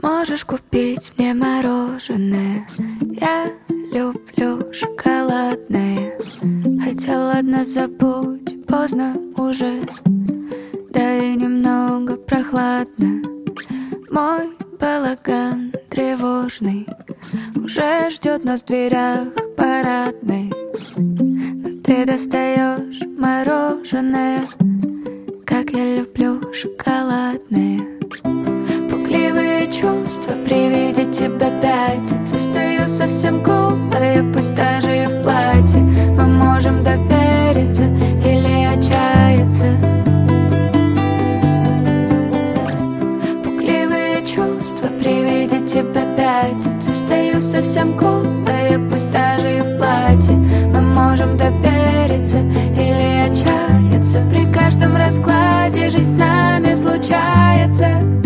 Можешь купить мне мороженое, я люблю шоколадное. Хотя ладно, забудь, поздно уже, да и немного прохладно. Мой балаган тревожный уже ждет нас в дверях парадной. Но ты достаешь мороженое, как я люблю шоколадное. Пугливые чувства при виде тебя пятятся. Стою совсем голая, пусть даже и в платье. Мы можем довериться или отчаяться. Пугливые чувства при виде тебя пятятся. Стою совсем голая, пусть даже и в платье. Мы можем довериться или отчаяться. При каждом раскладе жизнь с нами случается.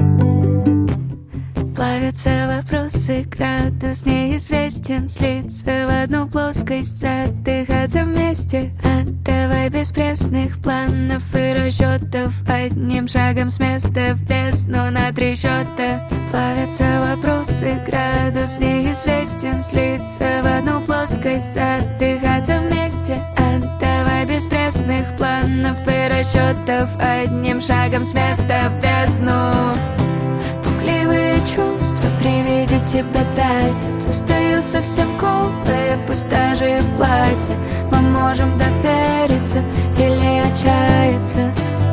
Плавятся вопросы, градус неизвестен. Слиться в одну плоскость, отдыхаться вместе. Давай без пресных планов и расчетов. Одним шагом с места в бездну на 3 счета. Плавятся вопросы, градус неизвестен. Слиться в одну плоскость, отдыхаться вместе. Давай без пресных планов и расчетов. Одним шагом с места в бездну. Пугливые чувства при виде тебя пятятся. Стою совсем голая, пусть даже и в платье. Мы можем довериться или отчаяться.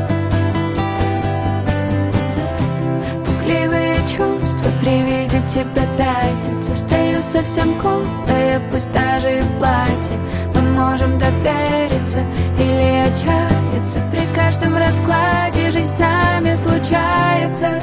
Пугливые чувства при виде тебя пятятся. Стою совсем голая, пусть даже и в платье. Мы можем довериться или отчаяться. При каждом раскладе жизнь с нами случается.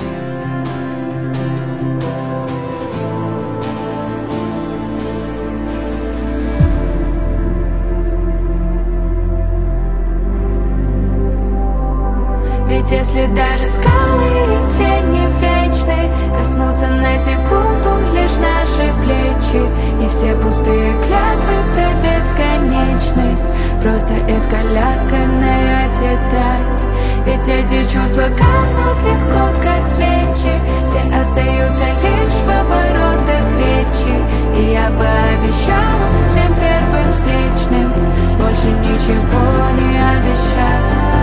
Ведь если даже скалы и тени вечны коснутся на секунду лишь наши плечи, и все пустые клятвы про бесконечность просто искаляканная тетрадь. Ведь эти чувства гаснут легко, как свечи. Все остаются лишь в оборотах речи. И я пообещала всем первым встречным больше ничего не обещать.